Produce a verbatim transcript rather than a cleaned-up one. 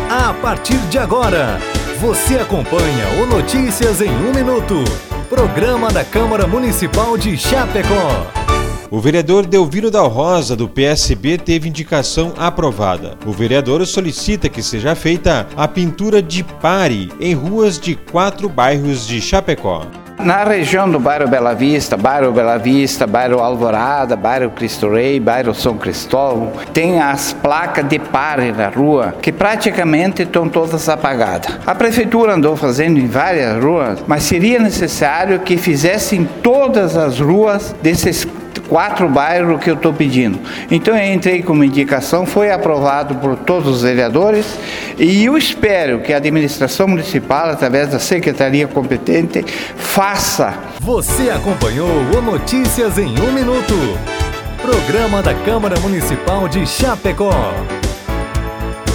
A partir de agora, você acompanha o Notícias em um Minuto, programa da Câmara Municipal de Chapecó. O vereador Delviro Dal Rosa, do P S B, teve indicação aprovada. O vereador solicita que seja feita a pintura de pare em ruas de quatro bairros de Chapecó. Na região do bairro Bela Vista, bairro Bela Vista, bairro Alvorada, bairro Cristo Rei, bairro São Cristóvão, tem as placas de pare na rua que praticamente estão todas apagadas. A prefeitura andou fazendo em várias ruas, mas seria necessário que fizessem todas as ruas desses quatro bairros que eu estou pedindo. Então eu entrei com uma indicação, foi aprovado por todos os vereadores e eu espero que a administração municipal, através da secretaria competente, faça. Você acompanhou o Notícias em um Minuto, programa da Câmara Municipal de Chapecó.